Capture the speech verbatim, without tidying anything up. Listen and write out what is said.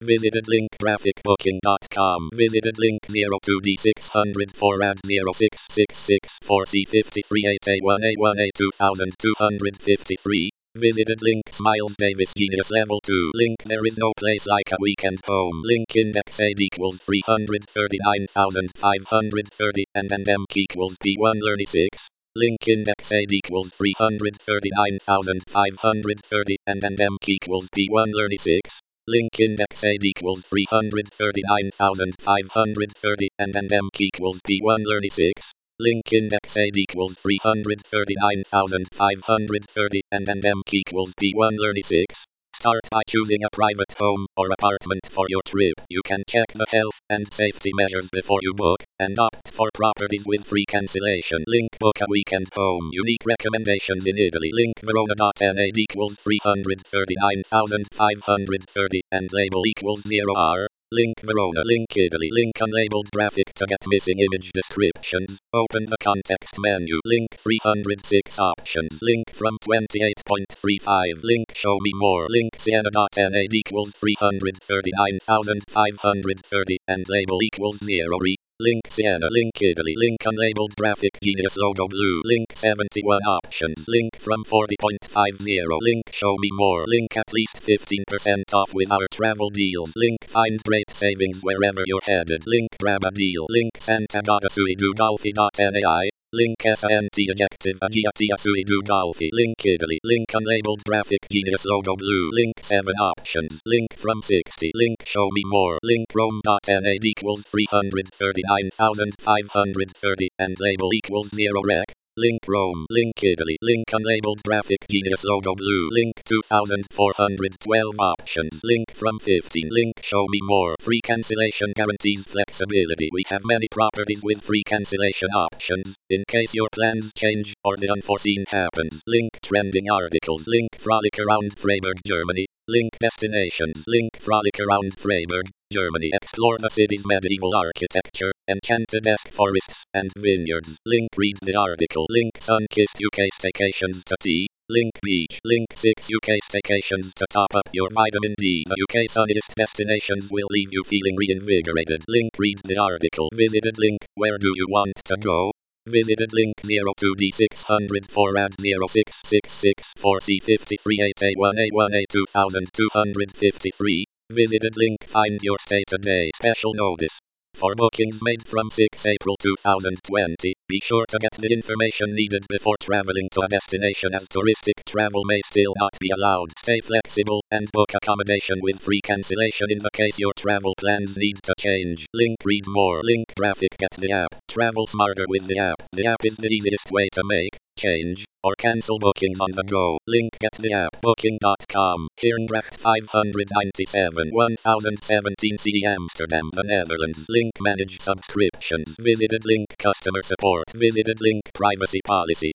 Visited link graphic booking dot com. Visited link zero two D six zero four A D zero six six six four C five three eight A one A one A two two five three. Visited link Smiles Davis Genius Level two. Link There is no place like a weekend home. Link index A equals three hundred thirty-nine thousand five hundred thirty and and M equals P one learning six. Link index A equals three hundred thirty-nine thousand five hundred thirty and and M equals P one learning six. Link index A equals three hundred thirty-nine thousand five hundred thirty and and M equals P one learning six. Link index A equals three hundred thirty-nine thousand five hundred thirty and and M equals P one learning six. Start by choosing a private home or apartment for your trip. You can check the health and safety measures before you book and opt for properties with free cancellation. Link Book a weekend home. Unique recommendations in Italy. Link Verona.na equals three hundred thirty-nine thousand five hundred thirty and label equals zero R. Link Verona. Link Italy. Link unlabeled graphic to get missing image descriptions. Open the context menu. Link three hundred six options. Link from twenty-eight point three five. Link show me more. Link Siena.na equals three hundred thirty-nine thousand five hundred thirty and label equals zero re. Link Siena. Link Italy. Link unlabeled graphic Genius logo blue. Link seventy-one options. Link from forty point five zero. Link show me more. Link at least fifteen percent off with our travel deals. Link find great savings wherever you're headed. Link grab a deal. Link Sant'Agata sui due Golfi.nai. Link Sant Adjective Agiatia sui due Golfi. Link Italy. Link unlabeled graphic Genius logo blue. Link seven options. Link from sixty. Link show me more. Link Rome.na equals three hundred thirty-nine thousand five hundred thirty and label equals zero rec. Link Rome. Link Italy. Link unlabeled graphic Genius logo blue. Link two thousand four hundred twelve options. Link from fifteen. Link show me more. Free cancellation guarantees flexibility. We have many properties with free cancellation options in case your plans change or the unforeseen happens. Link trending articles. Link Frolic around Freiburg, Germany. Link destinations. Link Frolic around Freiburg, Germany. Explore the city's medieval architecture, enchanted esque forests, and vineyards. Link read the article. Link sun-kissed U K staycations to tea. Link beach. Link six U K staycations to top up your vitamin D. The U K sunniest destinations will leave you feeling reinvigorated. Link read the article. Visited link. Where do you want to go? Visited link zero two D six zero four A D zero six six six four C five three eight A one A one A two two five three. Visited link find your stay today. Special notice. For bookings made from six April two thousand twenty, be sure to get the information needed before traveling to a destination as touristic travel may still not be allowed. Stay flexible and book accommodation with free cancellation in the case your travel plans need to change. Link read more. Link graphic get the app. Travel smarter with the app. The app is the easiest way to make, change, or cancel bookings on the go. Link get the app. Booking dot com. Herengracht five ninety-seven one thousand seventeen C E Amsterdam, the Netherlands. Link manage subscriptions. Visited link customer support. Visited link privacy policy.